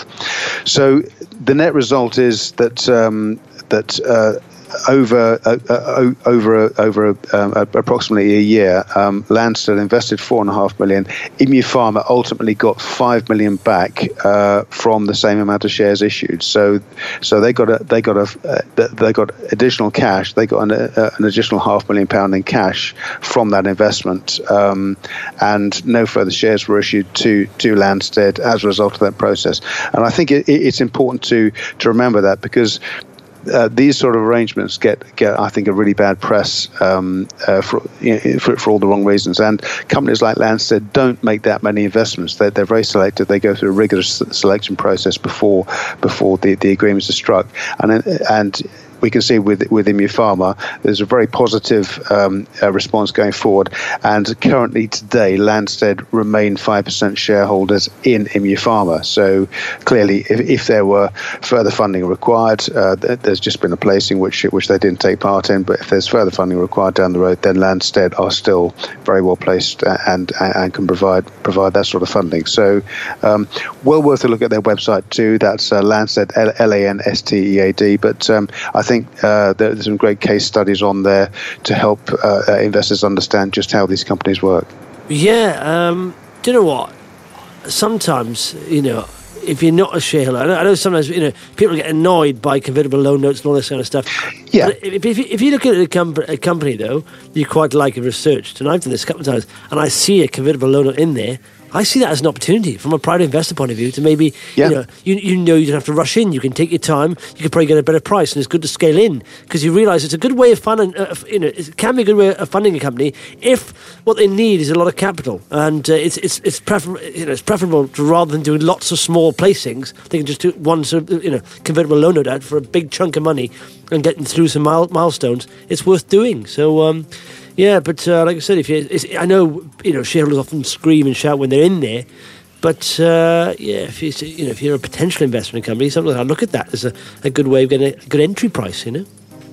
So the net result is that um, that uh, over uh, uh, over over um, approximately a year, um, Lanstead invested four and a half million. Imupharma ultimately got five million back uh, from the same amount of shares issued. So, so they got a they got a uh, they got additional cash. They got an, uh, an additional half million pound in cash from that investment, um, and no further shares were issued to to Lanstead as a result of that process. And I think it, it's important to to remember that, because Uh, these sort of arrangements get, get, I think, a really bad press um, uh, for, you know, for for all the wrong reasons. And companies like Lanstead don't make that many investments. They're, they're very selective. They go through a rigorous selection process before before the, the agreements are struck. And and we can see with with Imupharma, there's a very positive um, uh, response going forward. And currently today, Lanstead remain five percent shareholders in Imupharma. So clearly, if, if there were further funding required, uh, there's just been a placing which which they didn't take part in. But if there's further funding required down the road, then Lanstead are still very well placed and and can provide provide that sort of funding. So um, well worth a look at their website too. That's uh, Lanstead, L A N S T E A D. But um, I I think uh, there's some great case studies on there to help uh, investors understand just how these companies work. Yeah, um, do you know what? Sometimes, you know, if you're not a shareholder, I know, I know sometimes, you know, people get annoyed by convertible loan notes and all this kind of stuff. Yeah. But if, if, if you look at a, com- a company, though, you quite like and researched, and I've done this a couple of times, and I see a convertible loan note in there, I see that as an opportunity from a private investor point of view to maybe, yeah. you know, you, you know you don't have to rush in. You can take your time. You can probably get a better price, and it's good to scale in because you realise it's a good way of funding. Uh, you know, it can be a good way of funding a company if what they need is a lot of capital, and uh, it's it's it's prefer- you know it's preferable to, rather than doing lots of small placings. They can just do one sort of, you know, convertible loan note out for a big chunk of money and getting through some mile- milestones. It's worth doing. So. Um, Yeah, but uh, like I said, if you, it's, I know you know shareholders often scream and shout when they're in there, but uh, yeah, if you you know if you're a potential investment company, something like that, look at that as a, a good way of getting a good entry price, you know.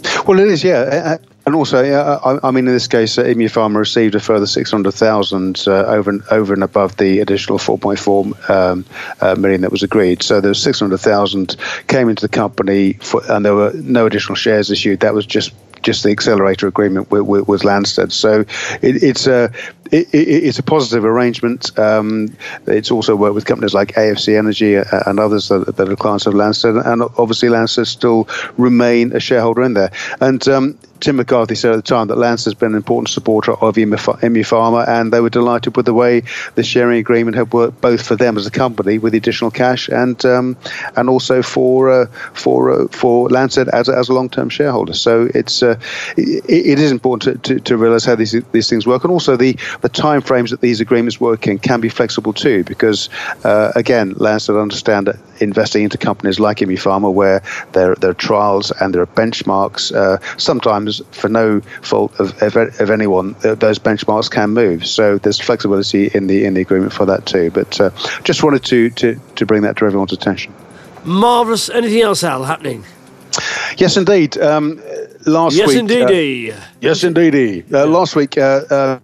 Well, it is, yeah. And also, yeah, I, I mean, in this case, uh, Imupharma received a further six hundred thousand uh, over and over and above the additional four point four um, uh, million that was agreed. So there was six hundred thousand came into the company, for, and there were no additional shares issued. That was just just the accelerator agreement with, with, with Lanstead. So it, it's a it, it, it's a positive arrangement. Um, it's also worked with companies like A F C Energy and others that, that are clients of Lanstead, and obviously Lanstead still remain a shareholder in there. And um, Tim McCarthy said at the time that Lanstead has been an important supporter of Imupharma, and they were delighted with the way the sharing agreement had worked both for them as a company with the additional cash and um, and also for uh, for uh, for Lanstead as a, as a long-term shareholder. So it's uh, it, it is important to, to, to realise how these these things work, and also the the time frames that these agreements work in can be flexible too, because uh, again, Lanstead understand that investing into companies like Imupharma, where there there are trials and there are benchmarks, uh, sometimes for no fault of, of, of anyone, those benchmarks can move. So there's flexibility in the in the agreement for that too. But uh, just wanted to, to to bring that to everyone's attention. Marvellous. Anything else, Al, happening? Yes, indeed. Um, last yes, week. Indeedy. Uh, yes, indeedy. Uh, last week. Uh, uh,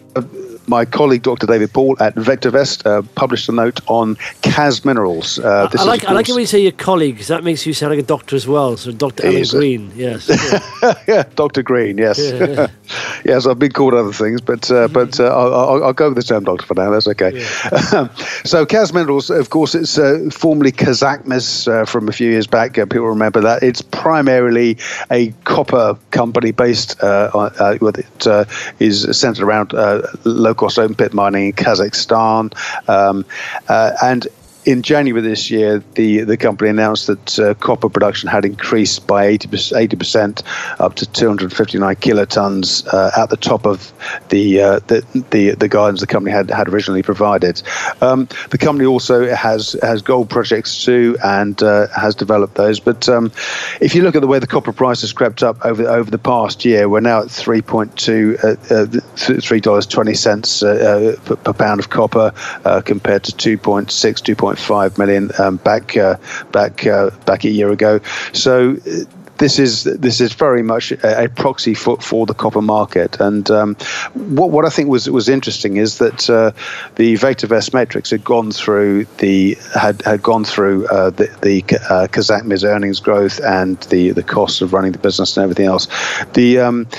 My colleague, Doctor David Paul at VectorVest, uh, published a note on C A S Minerals. Uh, this I, like, is, I like it when you say your colleague, because that makes you sound like a doctor as well. So Doctor Alan Green, yes. Yeah, yeah Doctor Green, yes. Yeah. Yes, I've been called other things, but uh, but uh, I'll, I'll go with the term doctor for now. That's okay. Yeah. So C A S Minerals, of course, it's uh, formerly Kazakmis uh, from a few years back. Uh, people remember that. It's primarily a copper company based, uh, uh, it uh, is centered around uh, low-cost open-pit mining in Kazakhstan. Um, uh, and in January this year, the, the company announced that uh, copper production had increased by eighty percent up to two hundred fifty-nine kilotons uh, at the top of the, uh, the the the guidance the company had, had originally provided. Um, the company also has has gold projects too, and uh, has developed those. But um, if you look at the way the copper price has crept up over over the past year, we're now at three point two, uh, uh, three dollars twenty cents uh, uh, per pound of copper, uh, compared to two point six, two point five million um, back uh, back uh, back a year ago. So uh, this is this is very much a, a proxy for, for the copper market. And um, what what I think was was interesting is that uh, the VectorVest metrics had gone through the had, had gone through uh, the the uh, Kazakmis earnings growth and the the costs of running the business and everything else. The um,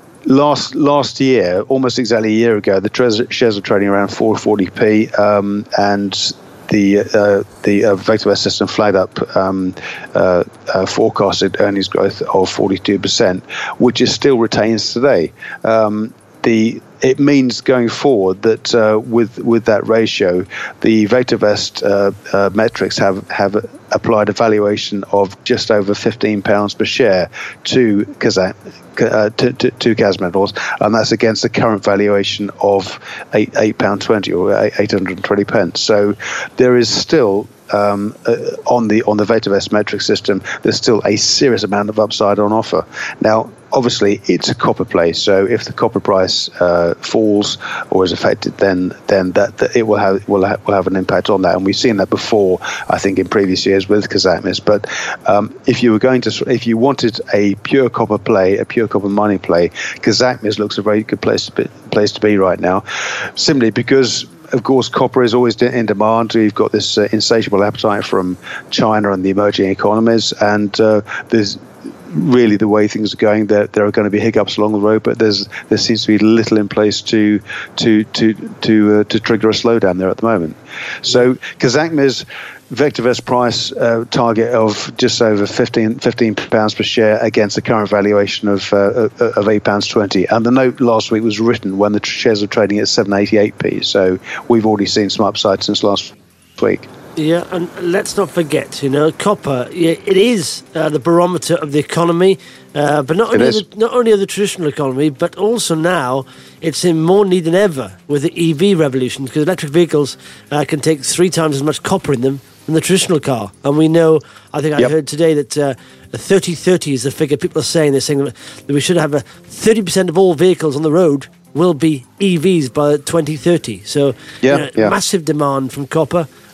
Last last year, almost exactly a year ago, the tre- shares were trading around four forty p, um, and the uh, the uh, VectorVest system flagged up um, uh, uh, forecasted earnings growth of forty-two percent, which is still retains today. Um, the it means going forward that uh, with with that ratio, the VectorVest uh, uh, metrics have have applied a valuation of just over fifteen pounds per share to Kazakh. Uh, to, to, to C A S Minerals, and that's against the current valuation of eight eight pound twenty or eight hundred and twenty pence. So there is still um, uh, on the on the VectorVest metric system, there's still a serious amount of upside on offer. Now, obviously, it's a copper play, so if the copper price uh, falls or is affected, then then that, that it will have will have, will have an impact on that, and we've seen that before, I think, in previous years with Kazakmis. But um, if you were going to, if you wanted a pure copper play, a pure copper mining play, Kazakmis looks a very good place to be, place to be right now, simply because, of course, copper is always in demand. You've got this uh, insatiable appetite from China and the emerging economies, and uh, there's really the way things are going, there there are going to be hiccups along the road, but there's there seems to be little in place to to to to uh, to trigger a slowdown there at the moment. So Kazakmis VectorVest price uh, target of just over fifteen pounds per share against the current valuation of uh, of eight pounds twenty. And the note last week was written when the shares are trading at seven eighty-eight p. So we've already seen some upside since last week. Yeah, and let's not forget, you know, copper, yeah, it is uh, the barometer of the economy, uh, but not only, the, not only of the traditional economy, but also now it's in more need than ever with the E V revolution, because electric vehicles uh, can take three times as much copper in them than the traditional car. And we know, I think I yep. heard today that uh, thirty thirty is the figure people are saying. They're saying that we should have a thirty percent of all vehicles on the road will be E Vs by twenty thirty. So, yeah, you know, yeah. massive demand from copper.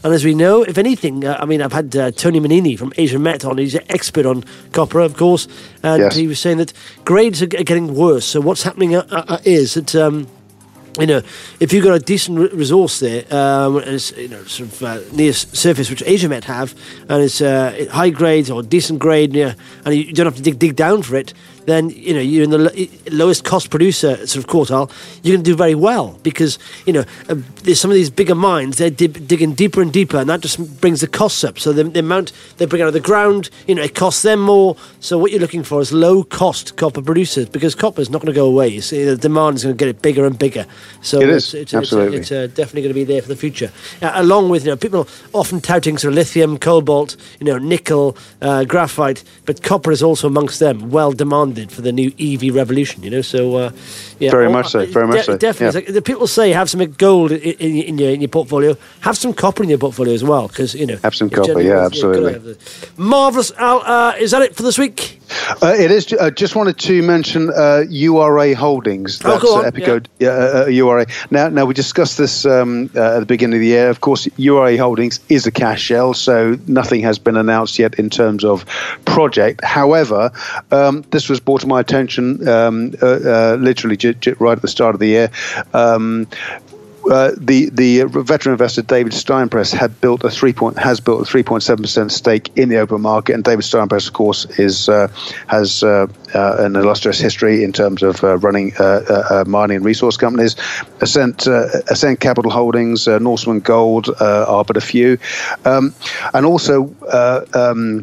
And as we know, if anything, uh, I mean, I've had uh, Tony Manini from Asia Met on. He's an expert on copper, of course, and Yes. he was saying that grades are g- getting worse. So what's happening uh, uh, is that. Um, You know, if you've got a decent re- resource there, um, and it's, you know, sort of uh, near s- surface, which AsiaMet have, and it's uh, high grades or decent grade, you know, and you don't have to dig dig down for it, then you know you're in the lo- lowest cost producer sort of quartile. You can do very well because you know uh, there's some of these bigger mines. They're dip- digging deeper and deeper, and that just brings the costs up. So the, the amount they bring out of the ground, you know, it costs them more. So what you're looking for is low cost copper producers because copper is not going to go away. You see, the demand is going to get it bigger and bigger. So It it's, is, it's, absolutely. it's, uh, it's uh, definitely going to be there for the future. Uh, along with, you know, people often touting sort of lithium, cobalt, you know, nickel, uh, graphite, but copper is also amongst them, well demanded for the new E V revolution, you know. So, uh, yeah. Very Oh, much so, uh, very much so, Definitely. yeah. It's like, the people say have some gold in, in, in, your, in your portfolio, have some copper in your portfolio as well, because, you know. Have some it's copper, generally- yeah, you've gotta absolutely. have the- Marvellous, Al. Uh, is that it for this week? Uh, it is. I uh, just wanted to mention uh, U R A Holdings. Oh, That's go on, uh, Epicode yeah. uh, uh, U R A. Now, now we discussed this um, uh, at the beginning of the year. Of course, U R A Holdings is a cash shell, so nothing has been announced yet in terms of project. However, um, this was brought to my attention um, uh, uh, literally j- j- right at the start of the year. Um, Uh, the the veteran investor David Steinpress had built a three point has built a three point seven percent stake in the open market, and David Steinpress, of course, is uh, has uh, uh, an illustrious history in terms of uh, running uh, uh, uh, mining and resource companies. Ascent uh, Ascent Capital Holdings, uh, Norseman Gold uh, are but a few, um, and also. Uh, um,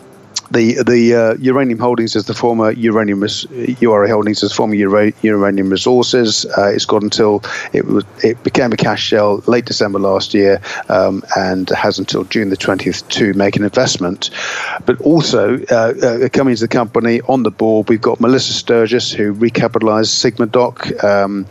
The the uh, uranium holdings is the former uranium res- U R A holdings is former ura- uranium resources. Uh, it's got until it was it became a cash shell late December last year, um, and has until June the twentieth to make an investment. But also uh, uh, coming into the company on the board, we've got Melissa Sturgis, who recapitalised Sigma Doc. Um,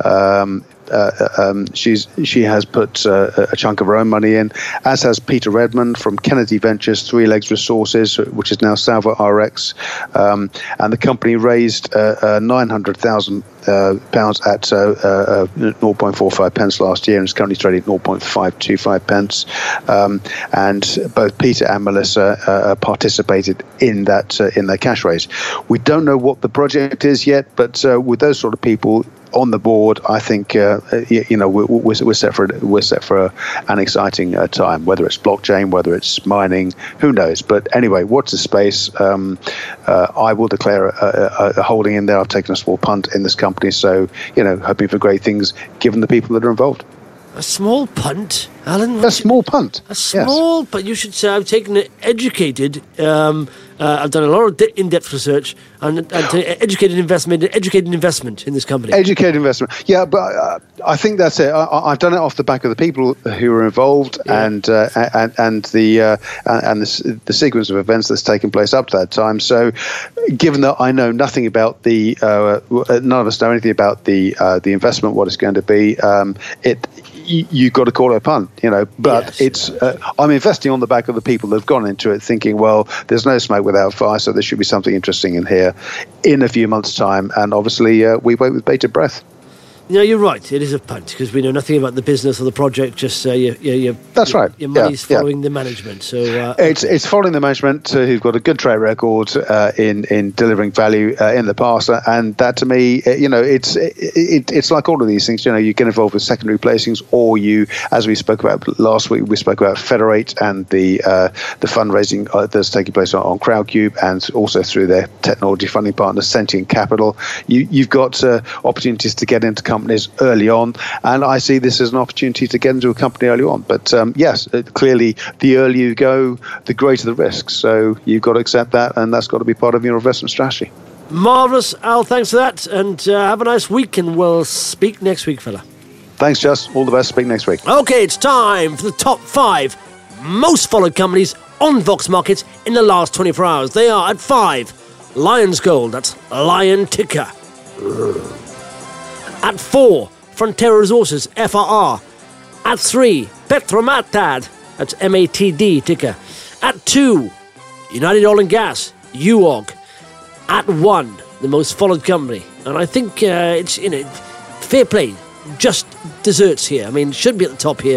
um, Uh, um, she's she has put uh, a chunk of her own money in, as has Peter Redmond from Kennedy Ventures, Three Legs Resources, which is now Salva R X, um, and the company raised uh, uh, nine hundred thousand uh, pounds at uh, uh, zero point four five pence last year, and is currently trading at zero point five two five pence. Um, and both Peter and Melissa uh, participated in that uh, in their cash raise. We don't know what the project is yet, but uh, with those sort of people on the board, I think uh, you, you know we're, we're set for we're set for a, an exciting uh, time. Whether it's blockchain, whether it's mining, who knows? But anyway, watch the space. Um, uh, I will declare a, a, a holding in there. I've taken a small punt in this company, so you know, hoping for great things given the people that are involved. A small punt, Alan? A small punt. A small, yes. but you should say I've taken an educated. Um, uh, I've done a lot of de- in-depth research and, and educated investment, educated investment in this company. Educated investment, yeah, but uh, I think that's it. I, I've done it off the back of the people who are involved, Yeah. and, uh, and and the uh, and the, the sequence of events that's taken place up to that time. So, given that I know nothing about the, uh, none of us know anything about the uh, the investment, what it's going to be, um, it. You've got to call it a punt, you know, but Yes, it's uh, I'm investing on the back of the people that have gone into it thinking, well, there's no smoke without fire, so there should be something interesting in here in a few months' time. And obviously, uh, we wait with bated breath. No, you're right. It is a punt because we know nothing about the business or the project. Just uh, you, you, you, That's your, right. Your Yeah, money's yeah. following the management. So uh, It's it's following the management uh, who've got a good track record uh, in in delivering value uh, in the past, and that to me, uh, you know, it's it, it, it's like all of these things. You know, you get involved with secondary placings, or you, as we spoke about last week, we spoke about Federate and the uh, the fundraising uh, that's taking place on, on Crowdcube, and also through their technology funding partner Sentient Capital. You you've got uh, opportunities to get into companies early on. On, and I see this as an opportunity to get into a company early on. But um, yes, it, clearly, the earlier you go, the greater the risks. So you've got to accept that, and that's got to be part of your investment strategy. marvellous, Al. Thanks for that, and uh, have a nice week, and we'll speak next week, fella. Thanks, Just. All the best. Speak next week. Okay, it's time for the top five most followed companies on Vox Markets in the last twenty-four hours. They are at five, Lions Gold. That's Lion Ticker. At four, Frontera Resources, F R R. At three, Petromatad, that's M A T D ticker. At two, United Oil and Gas, U O G. At one, the most followed company, and I think uh, it's, you know, fair play, just desserts here. I mean, it should be at the top here.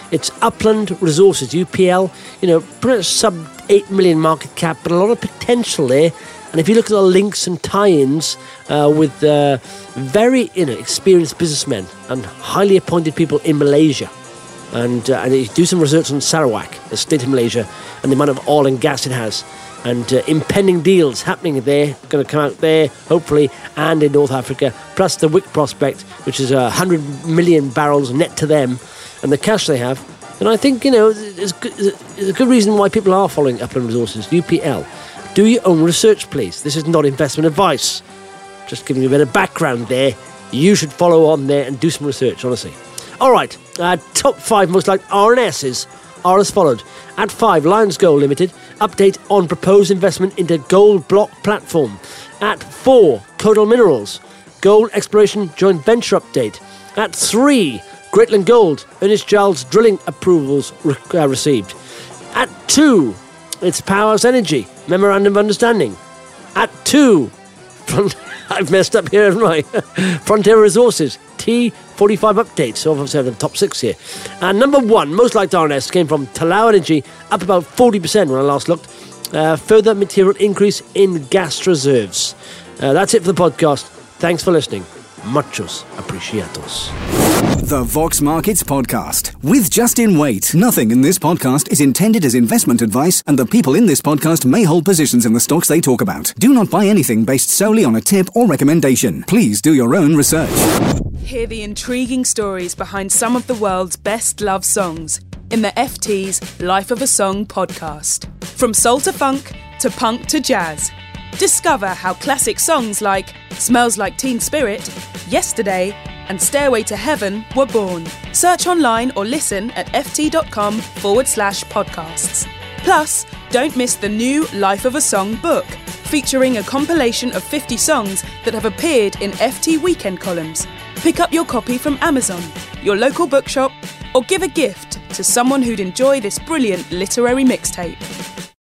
It's Upland Resources, U P L. You know, pretty much sub eight million market cap, but a lot of potential there. And if you look at the links and tie-ins uh, with uh, very you know experienced businessmen and highly appointed people in Malaysia, and uh, and you do some research on Sarawak, the state of Malaysia, and the amount of oil and gas it has, and uh, impending deals happening there, going to come out there, hopefully, and in North Africa, plus the Wick prospect, which is uh, one hundred million barrels net to them, and the cash they have. And I think, you know, it's, it's a good reason why people are following Upland Resources, U P L. Do your own research, please. This is not investment advice. Just giving you a bit of background there. You should follow on there and do some research, honestly. All right, uh, top five most likely R N Ss are as followed. At five, Lions Gold Limited, update on proposed investment into gold block platform. At four, Codal Minerals, gold exploration joint venture update. At three, Greatland Gold, Ernest Giles drilling approvals re- uh, received. At two, it's Powers Energy, memorandum of understanding. At two, front, I've messed up here, haven't I? Frontier Resources, T forty-five updates, so obviously I have the top six here. And number one, most liked R N S, came from Talau Energy, up about forty percent when I last looked. Uh, further material increase in gas reserves. Uh, that's it for the podcast. Thanks for listening. Muchos apreciados. The Vox Markets Podcast with Justin Waite. Nothing in this podcast is intended as investment advice, and the people in this podcast may hold positions in the stocks they talk about. Do not buy anything based solely on a tip or recommendation. Please do your own research. Hear the intriguing stories behind some of the world's best loved songs in the F T's Life of a Song podcast. From soul to funk to punk to jazz. Discover how classic songs like Smells Like Teen Spirit, Yesterday, and Stairway to Heaven were born. Search online or listen at ft.com forward slash podcasts. Plus, don't miss the new Life of a Song book, featuring a compilation of fifty songs that have appeared in F T weekend columns. Pick up your copy from Amazon, your local bookshop, or give a gift to someone who'd enjoy this brilliant literary mixtape.